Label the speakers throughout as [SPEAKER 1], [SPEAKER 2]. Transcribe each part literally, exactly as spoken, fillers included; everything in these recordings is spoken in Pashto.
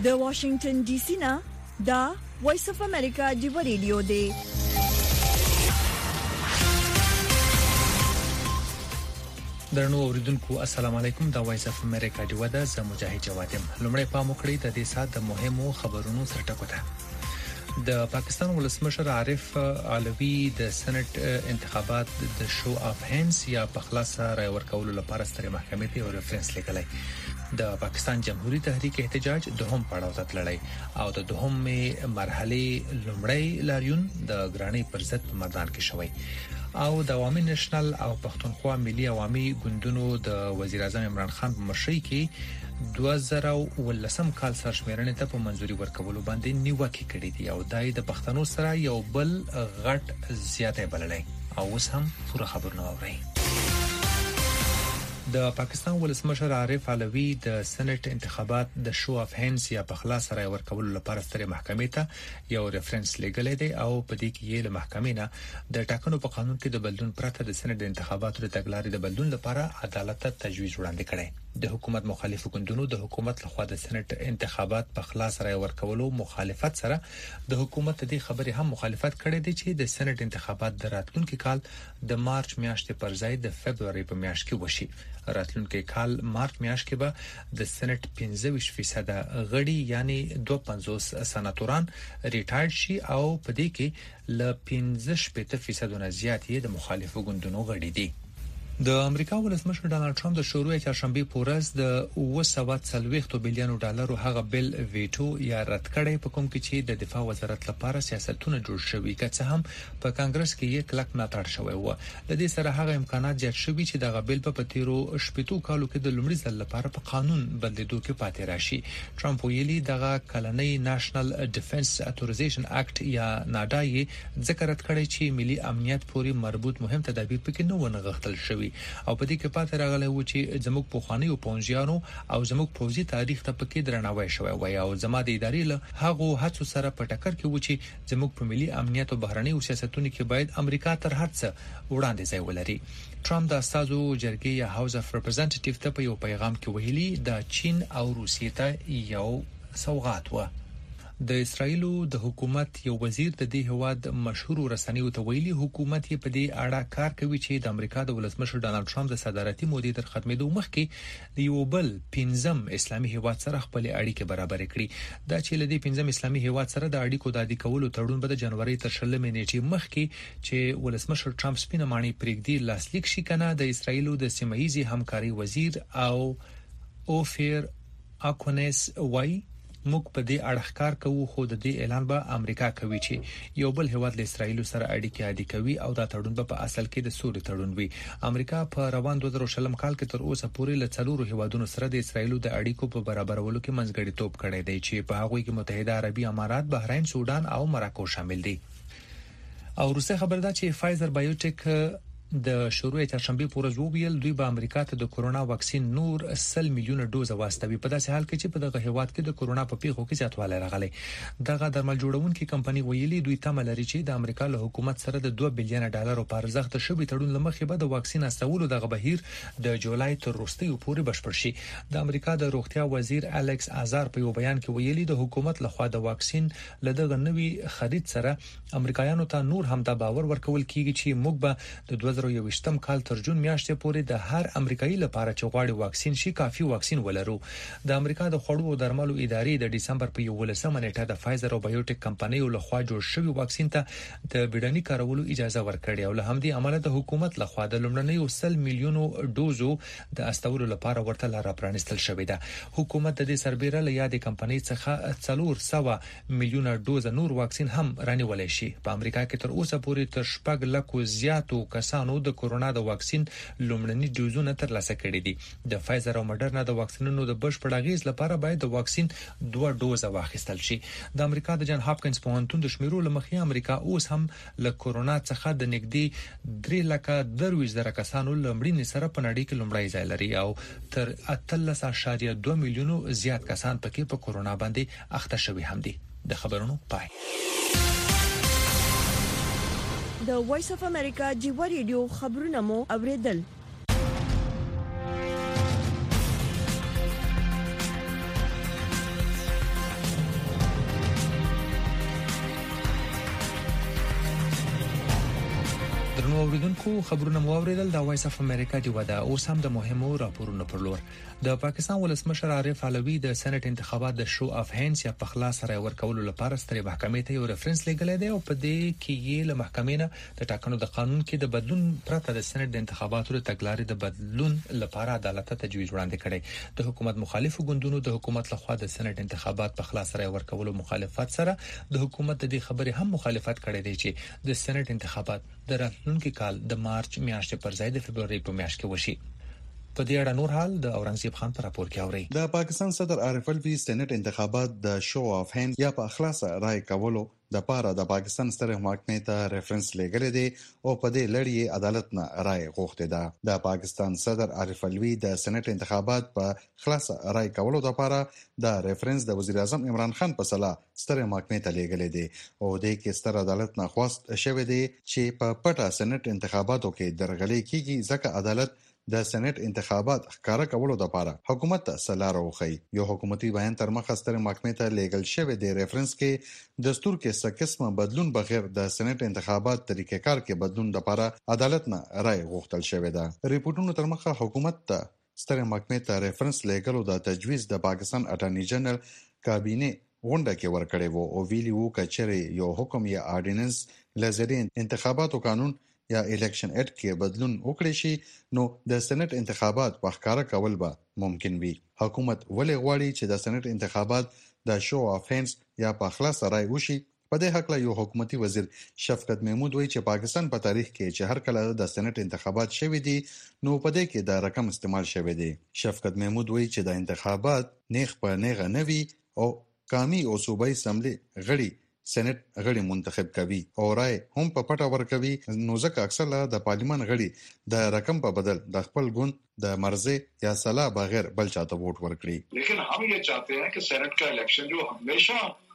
[SPEAKER 1] د واشنگټن ډي سي نه دا وایس اف امریکا دی ریډیو دی.
[SPEAKER 2] درنو اوریدونکو السلام علیکم. دا وایس اف امریکا دی ودا ز مجاهد جوادم. لمړی پام وکړئ د دې سات د مهمو خبرونو سرټکو ته. د پاکستان ولسمشر عارف علوی د سېنات انتخابات د شو اف هینډز یا په خلاصه رای ورکولو لپاره سترې محکمې ته یو ریفرنس لیکلی. د پاکستان جمهوریت تحریک احتجاج دوهم پړاو ته تللی او د دوهمې مرحله لومړی لاریون د ګرانی پر ضد په میدان کې شوی او د عوامي نېشنل او پښتونخوا ملي عوامي ګوندونو د وزیر اعظم عمران خان په مشرۍ کې دوه زره ولسم کال سرشمیرنې ته په منځوري ورکولو باندې نیوکه کړې دي او دای د پښتنو سره یو بل غټ زیاته بللې او اوس هم پوره خبرونه اورئ. د پاکستان ولسمشر عارف علوی د سېنات انتخابات د شو اف هینډز یا په خلاص رای ورکولو لپاره سترې محکمې ته یو ریفرنس لیکلی دی او په دې کې یې له محکمې نه د ټاکنو په قانون کې د بدلون پرته د سېنات د انتخاباتو د تګلارې د بدلون لپاره عدالت ته تجویز وړاندې کړي. د حکومت مخالفو ګوندونو د حکومت لخوا د سېنات انتخابات په خلاص رای ورکولو مخالفت سره د حکومت د خبرې هم مخالفت کړي دي چې د سېنات انتخابات د راتلونکي کال د مارچ میاشتې پر ځای د فبرवरी په میاشت کې وشي. راتلونکي کال مارچ میاشت کې به د سېنات پنځه ویشت فیصد غړي یعنی دوه پنځوس سناتوران ریټایرډ شي او په دې کې ل پنځه شپږ فیصد نه زیات یې د مخالفو ګوندونو غړي دي. د امریکا ولسمشر ډانلډ ټرمپ د شروع چهارشنبه په ورځ د اوه سوه څلوېښت بلین ډالرو هغه بل ویټو یا رد کړی په کوم کې چې د دفاع وزارت لپاره سیاستونه جوړ شوي که څه هم په کانګرس کې یې کلک ملاتړ شوی و. د دې سره هغه امکانات زیات شوي چې د غبل په تیرو شپږو کالو کې د لومړي ځل لپاره په قانون بدلیدو کې پاتې راشي. ټرمپ ویلي دغه کلنۍ نېشنل ډیفنس اتوریزیشن اکټ یا ناډا یې ذکر کړی چې ملي امنیت پورې مربوط مهم تدابیر پکې نه ونغښتل شوی او په دې کې پاتې راغلی و چې زموږ پوخانیو پونځیانو او زموږ پوځي تاریخ ته پکې درناوی شوی وای او زما د ادارې له هغه هڅو سره په ټکر کې و چې زموږ په ملي امنیت او بهرنی سیاستونو کې باید امریکا تر هر څه وړاندې ځای ولري. ټرمپ د استازو جرګې یا هاوس اف ریپرزنټیټیو ته په یو پیغام کې ویلي د چین او روسیې ته یو سوغات و. د اسرایل د حکومت یو وزیر د دې هواد مشهور رسنیو ته ویلي حکومت یې په دې اړه کار کوي چې د امریکا د ولسمشر ډانلډ ټرمپ د صدارتي مودې تر ختمېدو مخکې د یو بل پنځم اسلامي هواد سره خپل اړیکې برابر کړي. دا چې لدی پنځم اسلامي هواد سره د اړیکو د عادي کولو تړون به د جنوري تر شلمې نیټې مخکې چې ولسمشر ټرمپ سپینه مانی پرېږدي لاسلیک شي کنه د اسرایل د سیمه‌ایزي همکاري وزیر او اوفیر اکونس وای موږ په دې اړه کار کوو خو د دې اعلان به امریکا کوي چې یو بل هیواد له اسرایل سره اړیکې عادي کوي او دا تړون به په اصل کې د سولې تړون وي. امریکا په روان دوه زره شلم کال کې تر اوسه پورې له څلورو هیوادونو سره د اسرایل د اړیکو په برابرولو کې منځګړیتوب کړی دی چې په هغه کې متحده عربي امارات، بحرین، سودان او مراکو شامل دي. او روسي خبر ده چې فایزر بایوټیک د شروع چهارشنبه په ورځ وویل دوی به امریکا ته د کورونا واکسین نور سل میلیونه ډوز واستوي په داسې حال کې چې په دغه هیواد کې د کورونا په پیښو کې زیاتوالی راغلی. دغه درمل جوړونکي کمپنۍ ویلي دوی تمه لري چې د امریکا له حکومت سره د دوه بلین ډالرو په ارزښت شوی تړون لمخې به د واکسین استولو دغه بهیر د جولای تر وروستیو پورې بشپړ شي. د امریکا د روغتیا وزیر الیکس آزار په یو بیان کې ویلي د حکومت لخوا د واکسین له دغه نوي خرید سره امریکایانو ته نور هم د باور ورکول کیږي چې موږ به د دوه زره یوویشتم کال تر جون میاشتې پورې د هر امریکایي لپاره چې غواړي واکسین شي کافي واکسین ولرو. د امریکا د خوړو او درملو ادارې د دسمبر په یولسمه نیټه د فایزر او بایوټیک کمپنیو لخوا جوړ شوی واکسین ته د بیړني کارولو اجازه ورکړې او له همدې امله د حکومت لخوا د لومړنیو سل میلیونو ډوزو د استولو لپاره ورته لار پرانستل شوې ده. حکومت د دې سربېره له یادې کمپنۍ څخه څلور سوه میلیونه ډوز نور واکسین هم رانیولای شي. په امریکا کې تر اوسه پورې تر شپږ لکو زیاتو کسانو د کورونا د واکسین لومړني ډوزونه ترلاسه کړي دي. د فایزر او مډرنا د واکسینونو د بشپړ اغیز لپاره باید د واکسین دوه ډوزه واخیستل شي. د امریکا د جان هاپکینز پوهنتون د شمیرو لمخې امریکا اوس هم له کورونا څخه د نږدې درې لکه درویشت زره کسانو لمړینې سره په نړۍ کې لومړی ځای لري او تر اتلس اعشاریه دوه میلیونو زیات کسان پکې په کورونا باندې اخته شوي هم دي. د خبرونو پای.
[SPEAKER 1] د وایس اف امریکا دی ریډیو خبرونه مو اوریدل.
[SPEAKER 2] درنو اوریدونکو خبرونه مو اوریدل د وایس اف امریکا دی ودا اوس هم د مهمو راپورونو پر لور د پاکستان ولسمشر عارف علوی د سېنات انتخابات د شو اف هینس یا په خلاص سره ورکولو لپاره سترې محکمې ته یو ریفرنس لګل دی او په دې کې یې له محکمې نه د ټاکنو د قانون کې د بدلون پرته د سېنات د انتخاباتو د تګلارې د بدلون لپاره عدالت ته تجویز وړاندې کړي د حکومت مخالفو ګوندونو د حکومت لخوا د سېنات انتخابات په خلاص سره ورکولو مخالفت سره د حکومت د دې خبرې هم مخالفت کړي دی چې د سېنات انتخابات د راتلونکي کال د مارچ میاشتې پر ځای د فبرवरी په میاشت کې وشي. په دې اړه نور حال د اورنګزیب خان پر راپور کې اوري.
[SPEAKER 3] د پاکستان صدر عارف علوی سېنات انتخابات د شو اف هینډ یا په اخلاص رائے کولو د پاره د پاکستان ستر محکمې ته ریفرنس لګل دي او په دې لړۍ عدالت نه رائے غوښته ده. د پاکستان صدر عارف علوی د سېنات انتخابات په خلاص رائے کولو د پاره د ریفرنس د وزیر اعظم عمران خان په صلاح ستر محکمې ته لګل دي او د کې ستر عدالت نه خواست شوه دي چې په پټه سېنات انتخاباتو کې درغلي کیږي ځکه عدالت د سېنات انتخابات ښکارا کولو د لپاره حکومت ته سلار وخی. یو حکومتي بیان تر مخه ستر محکمې ته لیګل شوی دی ریفرنس کې دستور کې څه قسمه بدلون بغیر د سېنات انتخابات طریقې کار کې بدلون د لپاره عدالت نه رائے غوښتل شوی ده. ریپورتونو تر مخه حکومت ته ستر محکمې ته ریفرنس لیګلو د تجویز د پاکستان اټارنی جنرال کابینه غونډه کې ورکړی وو او ویلی وو کچره یو حکم یا آرډیننس لزري انتخاباتو قانون یا الیکشن اکټ کې بدلون وکړي شي نو د سېنات انتخابات په ښکارا کول به ممکن وي. حکومت ولې غواړي چې د سېنات انتخابات د شو اف هینډز یا په خلاص رائے وشي؟ په دې حق له یو حکومتي وزیر شفقت محمود وایي چې پاکستان په تاریخ کې چې هر کله د سېنات انتخابات شوي دي نو په دې کې د رقم استعمال شوی دی. شفقت محمود وایي چې د انتخابات نیغ په نیغه نوي او قومي او صوبایي اسمبلی غړي سېنات غړي منتخب کوي او رائے هم په پټه ورکوي نو ځکه اکثر د پارلیمان غړي د رقم په بدل د خپل ګوند د مرزه یا صلاح بغیر بل چاته ووټ ورکړي.
[SPEAKER 4] لیکن हम ये चाहते हैं कि सेनेट का इलेक्शन जो हमेशा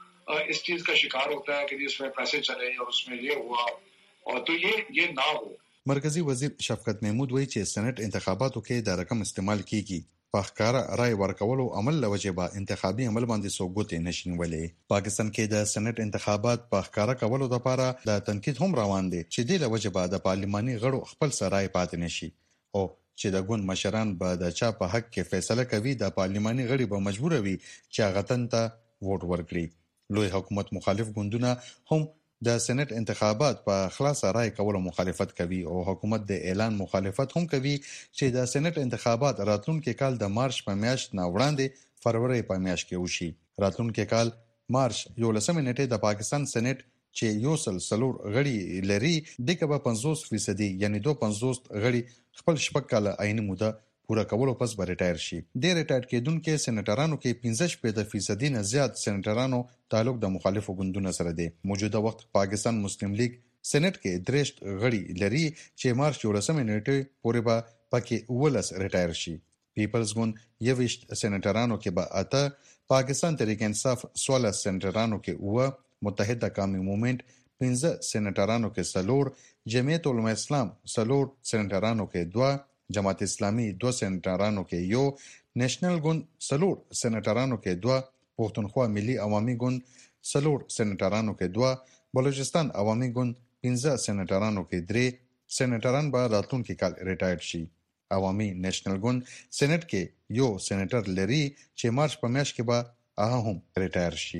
[SPEAKER 4] इस चीज का शिकार होता है कि इसमें पैसे चले और उसमें ये हुआ और तो ये ये ना हो.
[SPEAKER 3] مرکزی وزیر شفقت محمود وایي چې سېنات انتخاباتو کې د رقم استعمال کیږي په ښکارا رائے ورکولو عمل لوجبه انتخابي عمل باندې سوګوتې نشینولې. پاکستان کې د سېنات انتخابات په ښکارا کولو لپاره د تنقید هم روان دي چې د لوجبه د پارلماني غړو خپل سرای پاتې نشي او چې د ګوند مشران به د چا په حق کې فیصله کوي د پارلماني غړي به مجبور وي چې هغه ته ووټ ورکړي. لوی حکومت مخالف ګوندونه هم د سېنات انتخابات په خلاص رائے کولو مخالفت کوي او حکومت د اعلان مخالفت هم کوي چې د سېنات انتخابات راتلونکي کال د مارچ په میاشت نه وړاندې فروری په میاشت کې وشي. راتلونکي کال مارچ یولسمه نیټه د پاکستان سېنات چې یو سل سلور غړي لري د کبه پنځوس فیصد یعنی دوه پنځوس غړي خپل شپږ کاله عیني موده پورا کولو پس به ریټایر شي. د ریټایر کېدونکو سېناترانو کې پنځه شپږ فیصد نه زیات سېناترانو تعلق د مخالفو ګوندونو سره دی. موجوده وخت پاکستان مسلم لیگ سېنات کې درېشت غړي لري چې مارچ یولسمه نیټه پورې به پکې ولس ریټایر شي. پیپلز ګوند یوشت سېناترانو کې به اته، پاکستان تحریک انصاف سوله سېناترانو کې و، متحده قومي موومېنټ پنځه سېناترانو کې سلور، جمعیت علماء اسلام سلور سېناترانو کې دوه، جماعت اسلامی دو سېناترانو کې یو، نېشنل ګوند سلور سېناترانو کې دوه، پښتونخوا ملي عوامي ګوند سلور سېناترانو کې دوه، بلوچستان عوامي ګوند پنځه سېناترانو کې درې سېناتران به راتلونکي کال ریټایر شي. عوامي نېشنل ګوند سېنات کې یو سېناتر لري چې مارچ په میاشت کې به هغه هم ریټایر شي.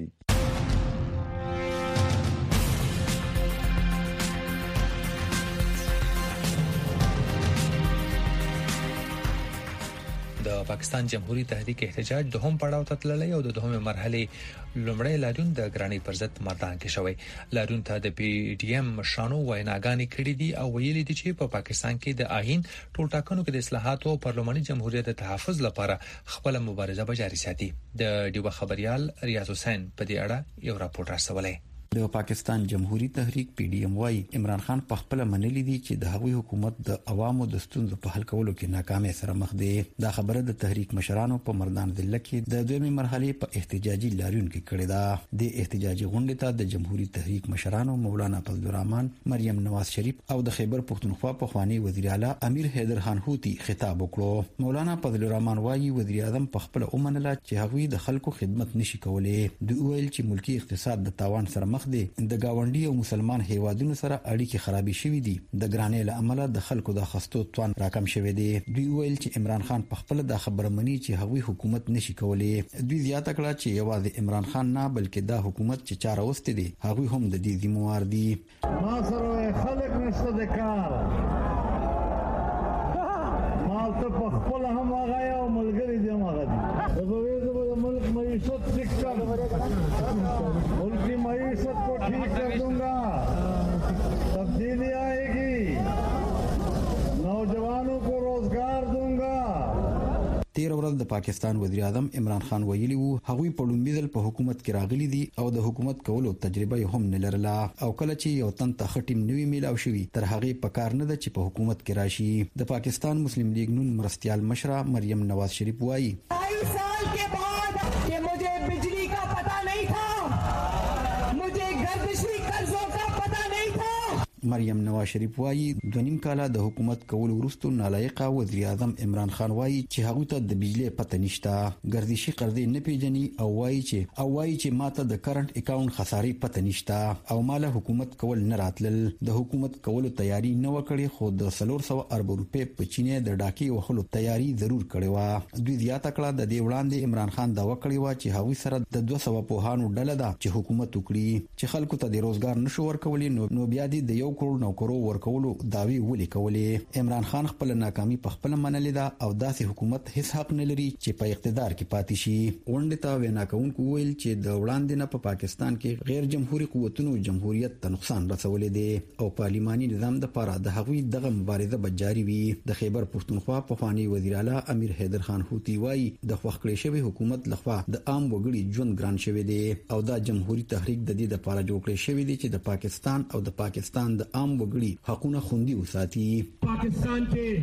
[SPEAKER 2] د پاکستان جمهوریت تحریک احتجاج دوهم پړاو ته تللی او د دوهمه مرحله لومړی لاریون د ګرانی پر ضد مردان کې شوی. لاریون ته د پی ډی ایم مشانو ویناګانې کړې دي او ویلي دي چې په پاکستان کې د آئین ټول ټاکنو کې د اصلاحاتو او پارلماني جمهوریت د تحفظ لپاره خپل مبارزه به جاري ساتي. د ډیوه خبريال ریاض حسین په دې اړه یو راپور راستولی.
[SPEAKER 5] د پاکستان جمهوریت تحریک پی ډی ایم وايي عمران خان په خپل منلي دي چې د هغوی حکومت د عوامو د ستونزو په حل کولو کې ناکامي سره مخ دی. دا خبره د تحریک مشرانو په مردان ضلع کې د دویمه مرحله په احتجاجي لاریون کې کړې ده. د احتجاجي غونډې ته د جمهوریت تحریک مشرانو مولانا فضل الرحمن، مریم نواز شریف او د خیبر پښتونخوا په خوانی وزیر اعلی امیر حیدر خان هوتی خطاب وکړو. مولانا فضل الرحمن وايي وزیر اعظم په خپل اومنله چې هغوی د خلکو خدمت نشي کولای. دوی ویل چې ملکی اقتصاد د تاوان سره مخ مخ دی د گاونډي او مسلمان هیوادونو سره اړیکې خرابې شوې دي د ګرانۍ له امله د خلکو د خستو توان راکم شوی دی. دوی ویل چې عمران خان په خپل د خبره مني چې هغوی حکومت نشي کولی. دوی زیاته کړه چې یوازې عمران خان نه بلکې دا حکومت چې چاره وستې دي هغوی هم د دې ذمہوار دي.
[SPEAKER 6] ما سره خلک نشته د کار مال ته په خپل هم هغه یو ملګری دی هغه دي د بویزو ملک معیشت ٹھیک کر ملک کی معیشت کو ٹھیک کر دوں گا تبدیلی آئے گی نوجوانوں کو روزگار دوں گا.
[SPEAKER 5] تیر ورځ د پاکستان وزیر اعظم عمران خان ویلي وو هغوی په لومړي ځل په حکومت کې راغلي دي او د حکومت کولو تجربه هم نه لرله او کله چې یو تن ته خټیم نوی میلاو شوی تر هغه په کار نه ده چې په حکومت کې راشي. د پاکستان مسلم لیگ نون مرستیال مشره مریم نواز شریف وایي
[SPEAKER 7] ढाई साल के बाद कि मुझे बिजली का पता नहीं था मुझे गर्दिशी कर्जों का पता नहीं था.
[SPEAKER 5] مریم نواز شریف وایي دوه نیم کاله د حکومت کولو وروسته نالایقه وزیر اعظم عمران خان وایي چې هغه ته د بجلی پته نشته ګردشي قرضې نه پیژني او وایي چې او وایي چې ماته د کرنٹ اکاونټ خسارې پته نشته او مال حکومت کول نه راتلل. د حکومت کولو تیاری نه وکړي خو د څلور سوه ارب روپۍ په چینه د ډاکې وهلو تیاری ضرور کړې وه. دوی زیاته کړه د دې وړاندې عمران خان دا وکړی و چې هغوی سره د دوه سوه پوهانو ډله ده چې حکومت وکړي چې خلکو ته د روزګار نشو ورکولی نو بیا دې د یو کروڑ نوکرو ورکولو داوی ولې کولې. عمران خان خپل ناکامي په خپل منلې ده او داسې حکومت هیڅ حق نه لري چې په اقتدار کې پاتې شي. غونډې ته وینا کوونکو ویل چې د وړاندې نه په پا پاکستان کې غیر جمهوریت قوتونو جمهوریت ته نقصان رسولی دی او پارلیماني نظام د پاره د هغوی دغه مبارزه به جاري وي. د خیبر پښتونخوا پخوانی وزیر اعلی امیر حیدر خان هوتی وایي د خوښ کړی شوی حکومت لخوا د عام وګړي ژوند ګران شوی دی او دا جمهوریت تحریک د دې لپاره جوړ کړی شوی دی چې د پاکستان او د پاکستان د عام وګړي حقونه خوندي وساتي.
[SPEAKER 8] پاکستان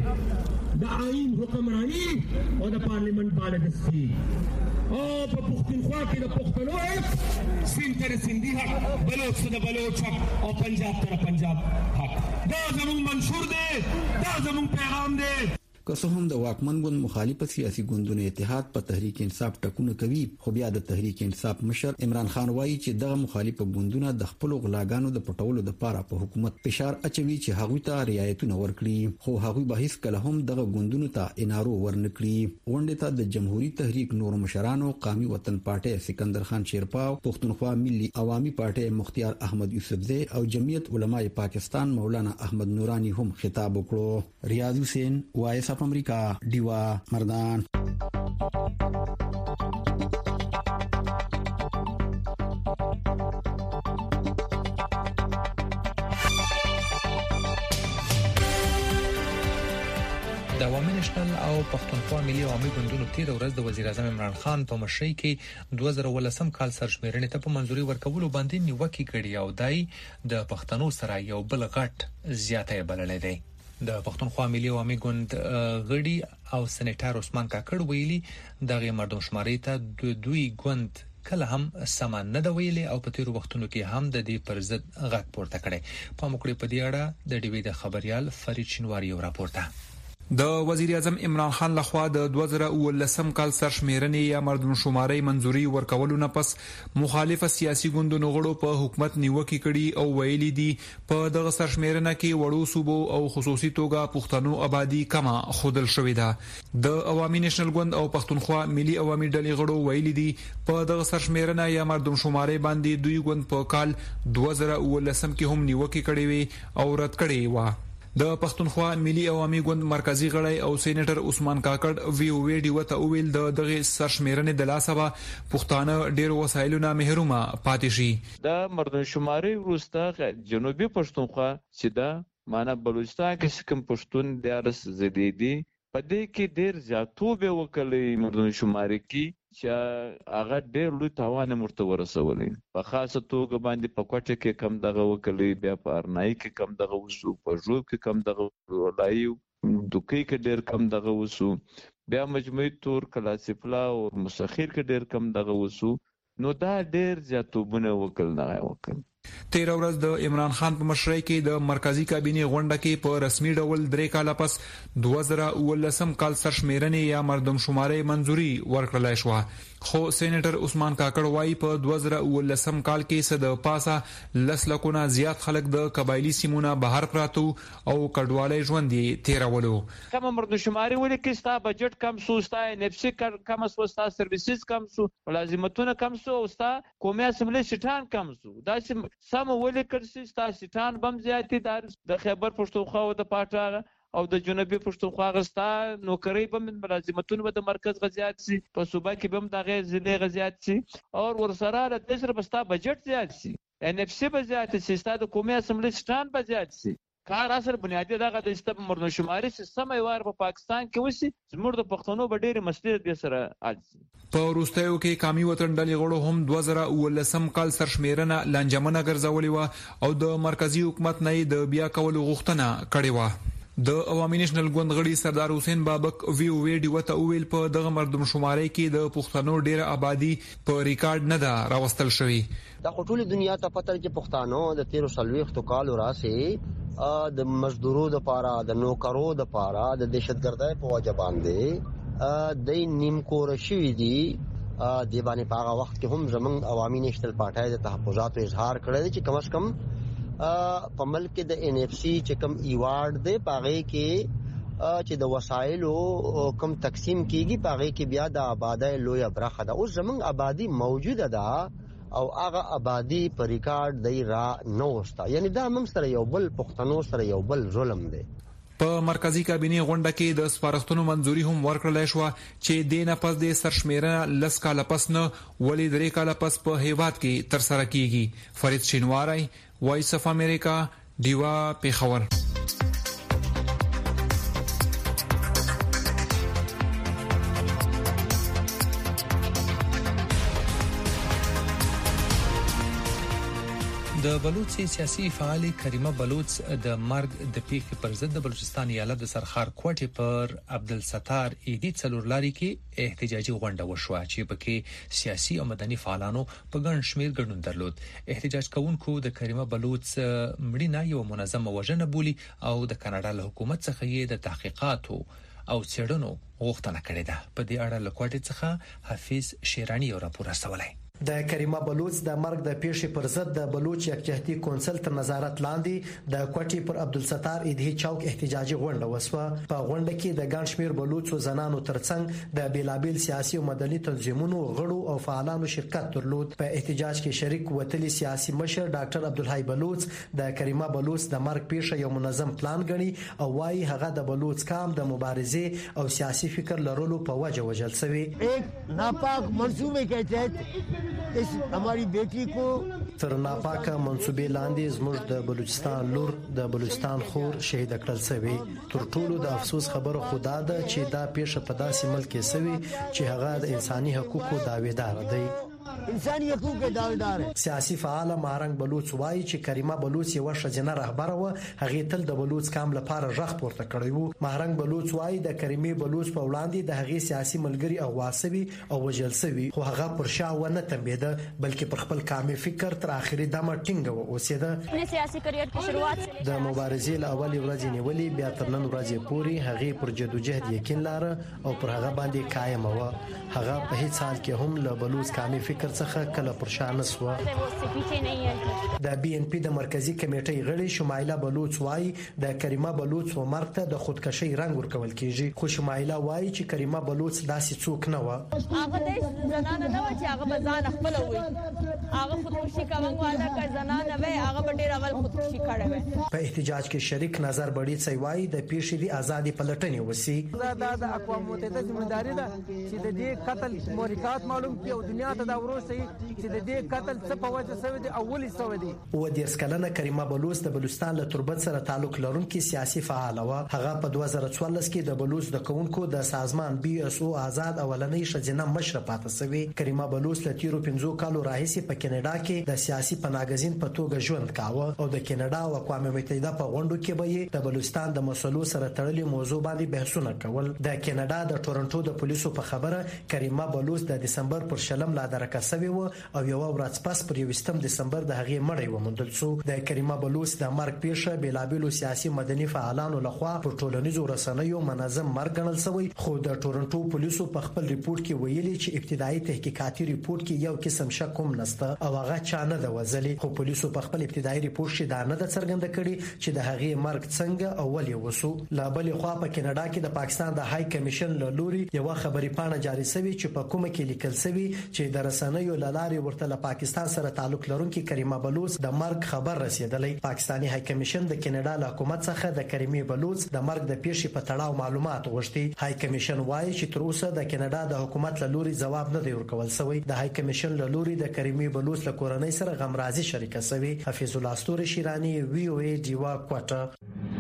[SPEAKER 8] کې د آئین حکمرانی او د پارلیمنت بالادستی او په پښتونخوا کې د پښتنو حق سین تر سیندي حق بلوچ د بلوچ حق او پنجاب تر پنجاب حق دا زموږ منشور دی دا زموږ پیغام دی.
[SPEAKER 5] که څه هم د واکمن ګوند مخالفه سیاسي ګوندونو اتحاد په تحریک انصاف ټکونه کوي خو بیا د تحریک انصاف مشر عمران خان وایي چې دغه مخالفه ګوندونه د خپل غلاګانو د پټولو لپاره په حکومت فشار اچوي چې هغوی ته رعایتونه ورکړي خو هغوی به هیڅ کله هم دغه ګوندونو ته انارو ورنکړي. غونډې ته د جمهوریت تحریک نور مشرانو قومي وطن پارټي سکندر خان شیرپاو پښتونخوا ملي عوامي پارټي مختار احمد یوسفزی او جمعیت علماء پاکستان مولانا احمد نورانی هم خطاب وکړو. ریاض حسین وایس اف امریکا دیوا مردان.
[SPEAKER 2] د عوامي نېشنل او پښتونخوا ملي عوامي ګوندونو تیر ورځ د وزیر اعظم عمران خان په مشرۍ کې دوه زره ولسم کال سرشمیرنې ته په منځوري ورکولو باندې نیوکه کړې او دای د پښتنو سره یو بل غټ زیاتې بللې دی. د پښتونخوا ملي عوامي ګوند غړي او سېنیټر عثمان کاکړ ویلي دغه مردم شماري ته د دوی ګوند کله هم سامان نه دی ویلي او په تیرو وختونو کې هم د دې پر ضد غږ پورته کړي. په موکړې په دې اړه د ډیوی د خبريال فرید شینواری یو راپورته.
[SPEAKER 9] د وزیر اعظم عمران خان لخوا د دوه زره ولسم کال سرشمیرنې یا مردم شماري منځوري ورکولو نه پس مخالف سیاسي ګوندونو غړو په حکومت نیوکه کړي او ویلي دي په دغه سرشمیرنه کې وړو صوبو او خصوصي توګه پښتنو آبادی کما خودل شوې ده. د عوامي نېشنل ګوند او پښتونخوا ملي عوامي ډلې غړو ویلي دي په دغه سرشمیرنه یا مردم شماري باندې دوی ګوند په کال دوه زره ولسم کې هم نیوکه کړي وي او رد کړي و. د پښتونخوا ملي عوامي ګوند مرکزی غړی او سېنیټر عثمان کاکړ وی او وی ډی وته اویل د دغه سرشمیرنې د لاسه پښتانه ډیر وسایلو نه محرومه پاتې شي.
[SPEAKER 10] د مردم شماري وروسته جنوبي پښتونخوا چې دا معنا بلوچستان کې کوم پښتون دیارس زديدي په دې کې ډیر زیاتوبه وکړي مردم شماري کې چې هغه ډېر لوی تاوان مرته ورسولې په خاصه توګه باندې په کوټه کې کم دغه وکړي بیا په ارنای کې کم دغه وسو په ژوب کې کم دغه ولایو دوکې کې ډېر کم دغه وسو بیا مجموعي تور کلاسیفلا او مسخیر کې ډېر کم دغه وسو نو دا ډېر زیاتوبونه وکړل نه وکړل
[SPEAKER 9] تیر ورځ د عمران خان په مشرۍ کې د مرکزی کابینې غونډه کې په رسمي ډول درې کاله پس دوه زره ولسم کال سرشمیرنې یا مردم شماري منځوري ورکړل شو، خو سېنیټر عثمان کاکړ وايي په دوه زره ولسم کال کې صد پاسه لسلکونه زیات خلک د قبایلی سیمونه بهر پراتو او کډوالۍ ژوند یې تیرولو.
[SPEAKER 10] کوم مردم شماري ولکه ستا بجټ کم سو، ستا نفسي کم سو، ستا سرویسز کم سو، ملازمتونه کم سو، او ستا قومي اسمبلی سټان کم سو. دا سم ولیکل سي ستا سټان بم زیاتې دار د خیبر پښتونخوا او د پاټا او د جنوبي پښتونخوا غستا نوکری بم ملازمتونه به د مرکز غزيات سي، په صوبه کې بم د غیر ضلع غزيات سي، او ورسره د تجربه بستا بجټ زیات سي، ان اف سي به زیات سي، ستا د قومي اسمبلی سټان به زیات سي. کار اصل بنیادی دغه د استب مردم شماري سیستم ایوار په پاکستان کې وسی زموږ د پښتنو به ډېر مسلې د سره اړځي.
[SPEAKER 9] په وروستیو کې قومي وطن ډلې غړو هم دوه زره ولسم کال سرشمیرنه لنجمنه ګرځولې و او د مرکزی حکومت نه د بیا کولو غوښتنه کړې و. د عوامي نېشنل ګوند غړي سردار حسین بابک وی وی ډی وته ویل په دغه مردم شماري کې د پښتنو ډېر آبادی په ریکارډ نه ده راوستل شوی.
[SPEAKER 11] دا ټول دنیا ته پته چې پښتنو د تیرو سلويختو کالو راسي د مزدورو د پاره د نوکرو د پاره د دهشتګردۍ په وجه باندې د نیم کور شوی دی د باندې په هغه وخت کې هم زمونږ عوامي نېشنل پارټي د تحفظاتو اظهار کړی چې کم از کم په ملک د ان اف سی چې کم ایوارډ دی پاره کې چې د وسایلو کم تقسیم کیږي پاره کې بیا د آبادی لوی برخه ده. اوس زمونږ آبادی موجوده ده او هغه آبادی پر ریکارډ دی را نوستا، یعنی دا هم سره یو بل پښتنو سره یو بل ظلم دی.
[SPEAKER 9] په مرکزی کابینې غونډه کې د سپارښتنو منځوري هم ورکړل شو چې د نه پس د سرشمیرنه لس کاله پس نه ولې درې کاله پس په هیواد کې تر سره کیږي. فرید شینواری، وایس اف امریکا، دیوا پیښور.
[SPEAKER 2] د بلوچ سیاسي فعال کریمه بلوچ د مرګ د پیښې پر ضد د بلوچستان ایالت د سرخار کوټې پر عبدالستار ایدی څلورلاري کې احتجاجي غونډه وشوه چې پکې سیاسي او مدني فعالانو په ګڼ شمېر ګډون درلود. احتجاج کوونکو د کریمه بلوچ مړینه یو منظمه وژنه بولی او د کاناډا له حکومت څخه یې د تحقیقاتو او څېړنو غوښتنه کړې ده. په دې اړه له کوټې څخه حفیظ شیرانی یو راپور راستولی.
[SPEAKER 12] د کریمه بلوچ د مرګ د پیښې پر ضد د بلوچ یکجهتي کونسل تر نظارت لاندې د کوټې پر عبدالستار ایدهی چوک احتجاجي غونډه وسوه. په غونډه کې د ګڼ شمېر بلوچو زنانو ترڅنګ د بیلابیل سیاسي او مدني تنظیمونو غړو او فعالانو شرکت درلود. په احتجاج کې شریک وتلي سیاسي مشر ډاکټر عبدالحی بلوچ د کریمه بلوچ د مرګ پیښه یو منظم پلان ګڼي او وايي هغه د بلوچ قام د مبارزې او سیاسي فکر لرلو په وجه وژل شوی.
[SPEAKER 13] ایک ناپاک منصوبے کے تحت اس ہماری بیٹی کو
[SPEAKER 12] تر ناپاکه منصوبې لاندې زموږ د بلوچستان لور د بلوچستان خور شهید کړل شوی. تر ټولو د افسوس خبره خدا ده چې دا پیښه په داسې ملک کې شوی چې هغه د انساني حقوقو داویدار دی.
[SPEAKER 13] انساني حقوق کے داویدار ہے.
[SPEAKER 12] سیاسي فعال مهرنګ بلوچ وایي چې کریمه بلوچ یو ښځینه رهبره و، هغه تل د بلوچ قام لپاره ژغ پورته کړی وو. مهرنګ بلوچ وایي د کریمه بلوچ په وړاندې د هغه سیاسي ملګری اغواسوي او وجل سوي، خو هغه پر شا ونه تنبیده بلکې پر خپل قامي فکر تر اخري دمه ټینګ و اوسېده.
[SPEAKER 14] نه سیاسي کریئر کې شروعات
[SPEAKER 12] د مبارزې له اولې ورځې نیولې بیا تر نن ورځې پورې هغه پر جدوجہد یقین لاره او پر هغه باندې قائم و. هغه په هیڅ حال کې هم له بلوچ قامي فکر څخه کله پر شا نسوه. د بي ان پي د مرکزی کمیټې غړي شمایله بلوچ وایي د کریمه بلوچ و مرګ ته د خودکشي رنګ ورکول کیږي، خو شمایله وایي چې کریمه بلوچ داسې څوک نه و.
[SPEAKER 14] هغه د زنانه نه و چې هغه بزان خپل وي، هغه خودکشي کوم واده کړ، زنانه وي هغه ډېر اول خودکشي کړې وي.
[SPEAKER 12] په احتجاج کې شریک نظر بډی وایي د پیښې د ازادي پلټنې وسی.
[SPEAKER 15] دا د اقوام متحده ځمېداري ده چې د دې قتل محرکات معلوم کړي او دنیا ته دا وروسي چې د دې قتل څه په وجه شوی دی او ولې شوی دی.
[SPEAKER 12] و دیرش کلنه کریمه بلوچ د بلوچستان له تربت سره تعلق لرونکي سیاسي فعال و. هغه په دوه زره څوارلس کې د بلوچ د کوونکو د سازمان بي اس او آزاد اولنۍ ښځینه مشره پاتې شوی. کریمه بلوچ له تیرو پنځو کالو راهیسې په کینیډا کې د سیاسي پناهګزین په توګه ژوند کاوه او د کینیډا او اقوام متحده په غونډو کې به د بلوچستان د مسلو سره تړلې موضوع باندې بحثونه کول. د کینیډا د ټورنټو د پولیسو په خبره کریمه بلوچ د دسمبر پر شلم لا درک مرکه شوی و او یو ورځ پس پر یوستم دسمبر د هغې مړی وموندل شو. د کریمه بلوچ د مرګ پیښه بیلابیلو سیاسي مدني فعالانو لخوا په ټولنیزو رسنیو منظم مرګ ګڼل شوی، خو د ټورنټو پولیسو په خپل ریپورت کې ویلي چې ابتدایي تحقیقاتي ریپورت کې یو قسم شک هم نشته او هغه چا نه د وزلي. خو پولیسو په خپل ابتدایي ریپورت کې دا نه د څرګنده کړي چې د هغې مرګ څنګه او ولې وسو. لا بلې خوا په کینیډا کې د پاکستان د های کمیشن له لوري یو خبري پاڼه جاری شوی چې په کومه کې لیکل شوی چې د رسنیو له لارې ورته له پاکستان سره تعلق لرونکي کریمه بلوچ د مرګ خبر رسیدلی. پاکستاني های کمیشن د کینیډا له حکومت څخه د کریمه بلوچ د مرګ د پیښې په تړاو معلومات غوښتي. های کمیشن وایي چې تر اوسه د کینیډا د حکومت له لوري ځواب نه دی ورکول شوی. د های کمیشن له لوري د کریمه بلوچ له کورنۍ سره غمرازي شریکه شوی. حفیظ الله استوري شیرانی، وی او ای دیوا کوټه.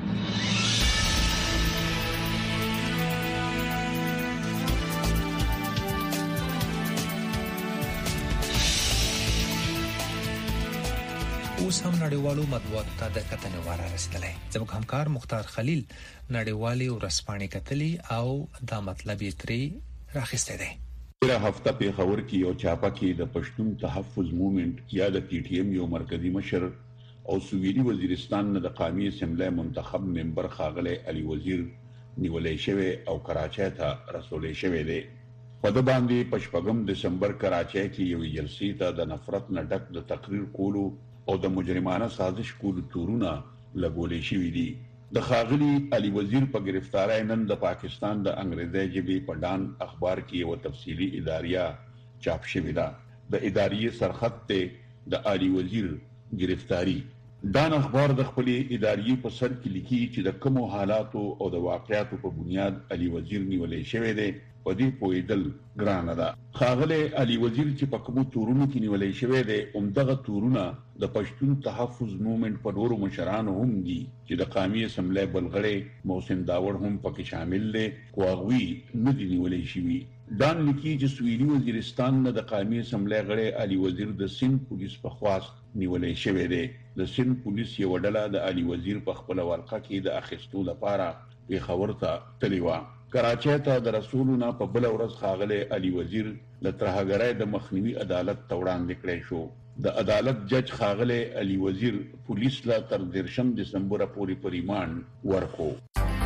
[SPEAKER 2] اوس هم نړیوالو مطبوعاتو ته د کتنې واره رسیدلی. زموږ همکار مختار خلیل نړیوالې ورځپاڼې کتلي او دا مطلب یې ترې راخیستی دی.
[SPEAKER 16] تیره هفته پیښور کې یو چاپه کې د پښتون تحفظ موومنټ یا د پی ټی ایم یو مرکزی مشر او سویلي وزیرستان نه د قومي اسمبلی منتخب ممبر ښاغلی علي وزیر نیولای شوی او کراچۍ ته رسولی شوی دی. په د باندې په شپږم دسمبر کراچۍ کې یوې جلسې ته د نفرت نه ډک د تقریر کولو او د مجرمانه سازش کولو تورونه لګولې شوي دي. د ښاغلي علي وزیر په گرفتارۍ نن د پاکستان د انګریزي ژبې په ډان اخبار کې یو تفصیلي اداریه چاپ شوې ده. د اداریې سرخط ته د علي وزیر گرفتاری. ډان اخبار د خپلې اداریې په سر کې لیکي چې د کومو حالاتو او د واقعاتو په بنیاد علي وزیر نیولای شوی دی په دې پوهېدل ګرانه ده. ښاغلی علي وزیر چې په کومو تورونو کې نیولی شوی دی همدغه تورونه د پښتون تحفظ موومنټ په نورو مشرانو هم دي چې د قومي اسمبلی بل غړی محسن داوړ هم پکې شامل دی، خو هغوی نه دي نیولی شوي. ډان لیکي چې سویلي وزیرستان نه د قومي اسمبلی غړی علي وزیر د سند پولیس په خواست نیولی شوی دی. د سند پولیس یوه ډله د علي وزیر په خپله ورقه کې د اخیستو لپاره پېښور ته تللې وه. کراچۍ ته د رسولو نه په بله ورځ ښاغلی علي وزیر د ترهګرۍ د مخنیوي عدالت ته وړاندې کړی شو. د عدالت جج ښاغلی علي وزیر پولیس له تر دېرشم دسمبره پورې په ریمانډ ورکړو.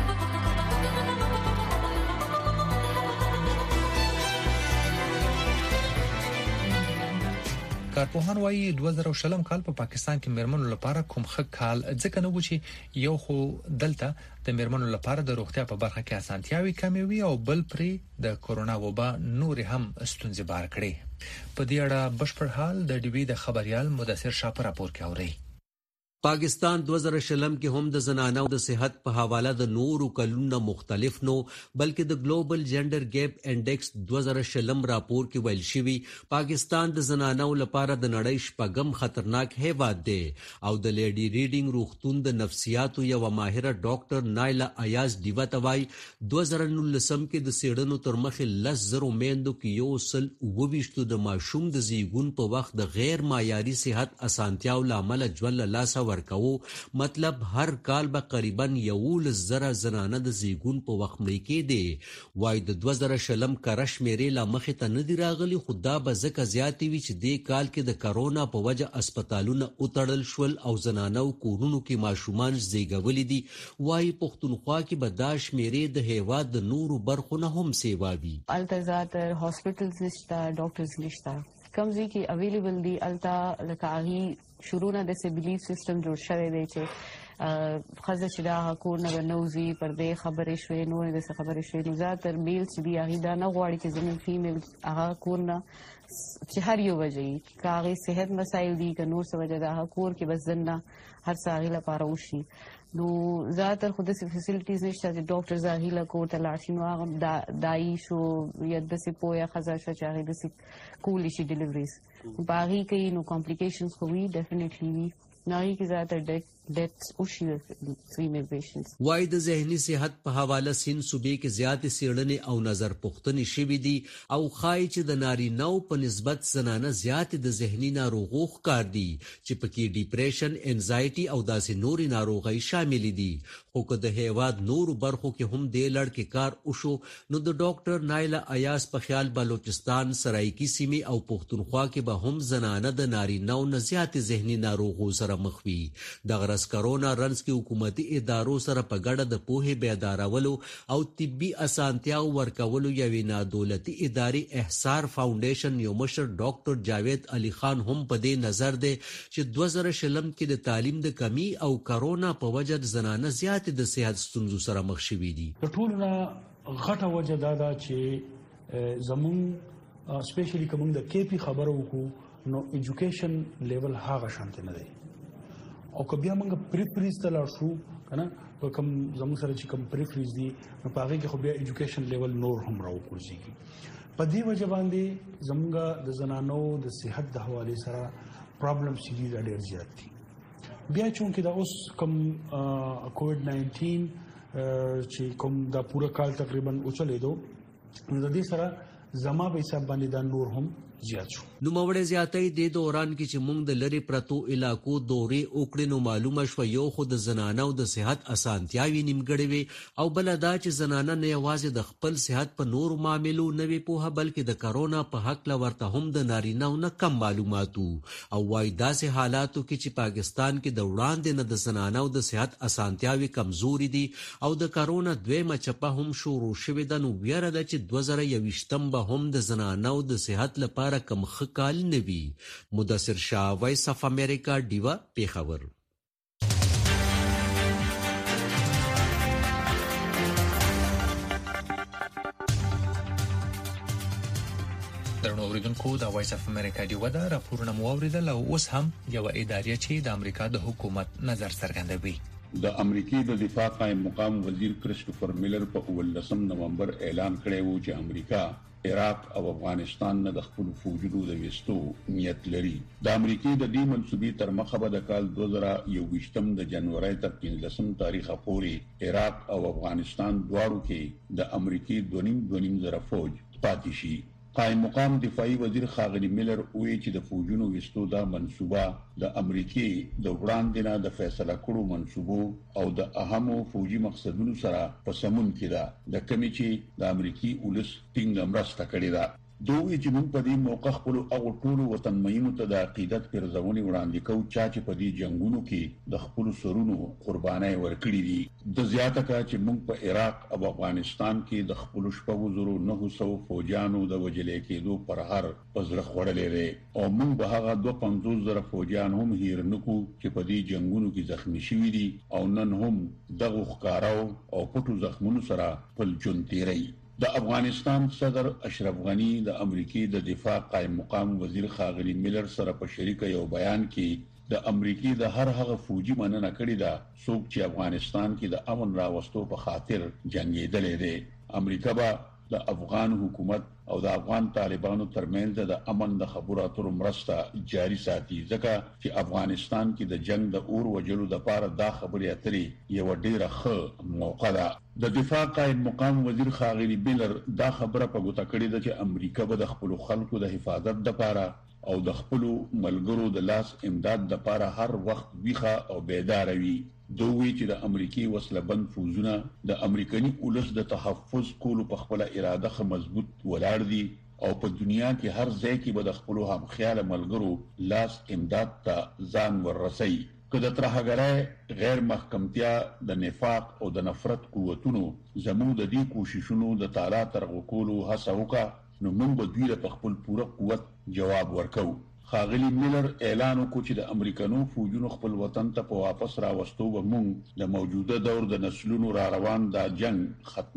[SPEAKER 2] کارپوهان وایي دوه زره شلم کال په پاکستان کې میرمنو لپاره کوم ښه کال ځکه نه و چې یو خو دلته د میرمنو لپاره د روغتیا په برخه کې اسانتیاوي کمې وي او بل پرې د کورونا وبا نور هم ستونزې بار کړي. په دې اړه بشپړ حال د ډي وي د خبريال مدثر شاه په راپور کې اوري.
[SPEAKER 17] پاکستان دوه زره شلم کې هم د زنانو د صحت په حواله د نورو کلونو مختلف نو بلکې د ګلوبل جندر ګیپ انډیکس دوه زره شلم راپور کې ویل شوی پاکستان د زنانو لپاره د نړۍ شپږم خطرناک هیواد دی او د لیډي ریډینګ روغتون د نفسیاتو یو ماهره ډاکټر نایلا ایاز دیوا توای دوه زره نولسم کې د سیډنو تر مخې لس زرو میندو کې یو سل وویشتو د ماشوم د زیږون په وخت د غیر معیاري صحت اسانتیاو لامل ژوند لاس ورکو. مطلب هر کال به قریبا یولس زره زنانه د زیږون په وخت مړې کېدې. وای د دوه زره شلم کره شمیرې لا مخې ته نه دي راغلي، خو دا به ځکه زیاتې وي چې دې کال کې د کرونا په وجه اسپتالونه وتړل شول او زنانو کورونو کې ماشومان زیږولي دي. وای پښتونخوا کې به دا شمیرې د هیواد د نورو برخو نه هم سیوا وي.
[SPEAKER 18] الته زیاتر هاسپټلز نشته، ډاکټرز نشته، کمزې کې اویلیبل دي. الته لکه هغې شروع نه داسې بلیف سیسټم جوړ شوی دی چې ښځه چې دا کور نه به نوځي، پر دې خبرې شوې، نورې داسې خبرې شوې. نو زیاتر میل چې دي هغې دا نه غواړي چې زموږ فیمیل هغه کور نه چې هر یو وجه وي، که هغې صحت مسایل دي که نور څه وجه ده، هغه کور کې بس ځنه هر څه هغې لپاره وشي. نو زیاتر خو داسې فیسیلیټیز نشته چې ډاکټرز هغې له کور ته لاړ شي. نو هغه دایي شو یا داسې پویه ښځه شوه چې هغې داسې کولی شي ډلیوریز، په هغې کوي نو کمپلیکیشنز خو وي، ډیفینیټلی وي. نو هغې کې زیاتر deaths وشي female patients.
[SPEAKER 17] وای د ذهني صحت په حواله سین صوبې کې زیاتې څېړنې او نظر پوښتنې شوې دي او ښایي چې د نارینه‌و په نسبت زنانه زیاتې د ذهني ناروغو ښکار دي چې پکې ډیپریشن، انزایټي او داسې نورې ناروغۍ شامل دي. خو که د هیواد نورو برخو کې هم دې لړ کې کار وشو نو د ډاکټر نایله ایاس په خیال بلوچستان، سرایکی سیمې او پښتونخوا کې به هم زنانه د نارینه‌و نه زیاتې ذهني ناروغو سره مخ وي. دغه ورځ کرونا رنځ کې حکومتي ادارو سره په ګډه د پوهې بیدارولو او طبي اسانتیاو ورکولو یوې نادولتي ادارې احسار فاونډیشن یو مشر ډاکټر جاوید علي خان هم په دې نظر دی چې دوه زره شلم کې د تعلیم د کمی او کرونا په وجه زنانه زیاتې د صحت ستونزو سره مخ شوي دي.
[SPEAKER 19] د ټولو نه غټه وجه دا ده چې زمون سپیشلی کوم د کیپی خبرو وکړو نو ایجوکیشن لیول هغه شانته نه دی او که بیا موږ پریفریز ته لاړ شو کنه په کوم زموږ سره چې کوم پریفریز دي نو په هغه کې خو بیا ایجوکیشن لیول نور هم راوکړي. په دې وجه باندې زموږ د زنانو د صحت د حواله سره پرابلم سي دي ډېر زیات دي. بیا چونکې دا اوس کوم کووډ ناینټین چې کوم دا پوره کال تقریبا اوچلېدو نو د دې سره زما به حساب باندې دا نور هم زیات شو.
[SPEAKER 17] نو موړې زیاتې د دوران کې چې موږ د لری پرتو علاقو دورې وکړې نو معلومه شو یو خود زنانو د صحت اسانتیاوي نیمګړې وي او بل دا چې زنانه نه یوازې د خپل صحت په نور معاملو نه وي پوهه بلکې د کرونا په حق لورته هم د نارینه‌و نه کم معلوماتو او وای داسې حالاتو کې چې پاکستان کې د وړاندې نه د زنانو د صحت اسانتیاوي کمزوري دي او د کرونا دویمه چپه هم شروع شوې ده نو ویره ده چې دوه زره یویشتم به هم د زنانو د صحت لپاره کم خکال نوی. مدثر شاه، وایس اف امریکا، ډیوا، پیښور.
[SPEAKER 2] درنو اوریدونکو د وایس اف امریکا ډیوا دا راپورونه مو اوریدل او اوس هم یو ادارې چې د امریکا د حکومت نظر څرګندوي.
[SPEAKER 16] د امریکای د دفاع قائم مقام وزیر کریسټوفر میلر په اولسم نومبر اعلان کړی و چې امریکا عراق او افغانستان نه د خپل فوجونو د وستو نیت لري. د امریکای د دې منسوبې تر مخه به د کال دوه زره یوویشتم د جنوري تر پنځلسم تاریخ پورې عراق او افغانستان دواړو کې د امریکای د نیم د نیم زره فوج پاتې شي. قائم مقام دفاعي وزیر خاغلی میلر وایي چې د فوجونو وستو دا منسوبه د امریکای د وړاندې نه د فیصله کړو منسوبو او د اهمو فوجي مقصدونو سره په سمون کې ده د کمی چې د امریکای ولس ټینګ مرسته کړې ده. دوی چې موږ په دې موقع خپل او ټول وطن مینو ته د عقیدت پرځونې وړاندې کوو چې په دې جنگونو کې د خپل سرونو قربانای ورکړي دي. د زیاته کا چې موږ په عراق او افغانستان کې د خپل شپږ زره نه سوه فوجانو د وجلې کېدو پر هر پزړه خړلې ده او موږ به هغه دوه پنځوس زره فوجان هم هیر نکو چې په دې جنگونو کې زخمی شوي دي او نن هم دغه ښکارو او پټو زخمونو سره خپل ژوند تیري. د افغانستان صدر اشرف غنی د امریکای د دفاع قائم مقام وزیر خاغلی میلر سره په شریکه یو بیان کې د امریکای د هر هغه فوجي مننه کړې ده څوک چې افغانستان کې د امن راوستو په خاطر جنگیدلې ده. امریکا به د افغان حکومت او د افغان طالبانو ترمنځ د امن د خبرو اترو مرسته جاري ساتي ځکه چې افغانستان کې د جنگ د اور وجلو د پاره دا خبرې اترې یو ډیره ښه موقع ده. د دفاع قائم مقام وزیر خاغلی میلر دا خبره په ګوته کړې ده چې امریکا به د خپل خلکو د حفاظت لپاره او د خپل ملګرو د لاس امداد لپاره هر وخت ویخه او بیدار وي. دوی چې د امریکای وسله بند فوجونه د امریکایي ولس د تحفظ کولو په خپل اراده خه مضبوط ولاړ دي او په دنیا کې هر ځای کې به د خپل هم خیال ملګرو لاس امداد ته ځان ورسي. که د ترهګرۍ غیر محکمتیا د نفاق او د نفرت قوتونو زموږ د دې کوششونو د تعالی ترغو کولو هڅه وکړه نو موږ به دوی په خپل پوره قوت جواب ورکو. خاغلی میلر اعلان وکړ چې د امریکانو فوجونو خپل وطن ته په واپس راوستو و موږ د موجوده دور د نسلونو را روان دا جنگ ختمو.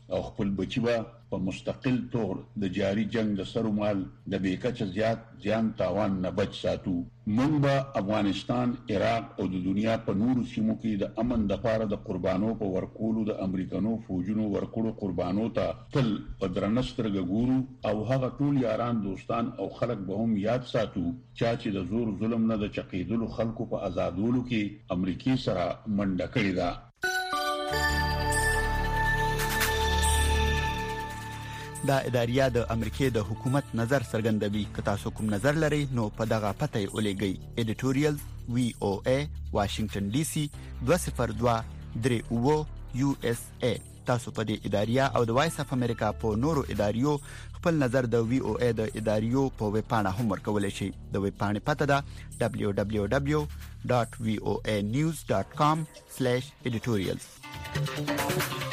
[SPEAKER 16] او خپل بچي به په مستقل تور د جاری جنگ د سرومال د بیکچ زیات ځان تاوان نه بچ ساتو. موږ به افغانستان، عراق او د دنیا په نورو سیمو کې د امن د لپاره د قربانو په ورکولو د امریکانو فوجونو ورکړو قربانو ته تل په درنسترګ ګورو او هغه ټول یاران، دوستان او خلک به هم یاد ساتو چې د زور ظلم نه د چقیدلو خلکو په آزادولو کې امریکای سره منډه کړې ده.
[SPEAKER 20] دا اداریه د امریکای د حکومت نظر څرګندوي. که تاسو کوم نظر لرئ نو په دغه پته یې ولېږئ. ایډیټوریال وی او ای واشنگټن ډي سي دوه صفر دوه درې اوه یو اس ای. تاسو په دې اداریه او د وایس اف امریکا په نورو اداریو خپل نظر د وی او ای د اداریو په ویب پاڼه هم ورکولی شئ. د ویب پاڼې پته ده دبلیو دبلیو دبلیو ډاټ وی او ای نیوز ډاټ کام سلیش ایډیټوریالز.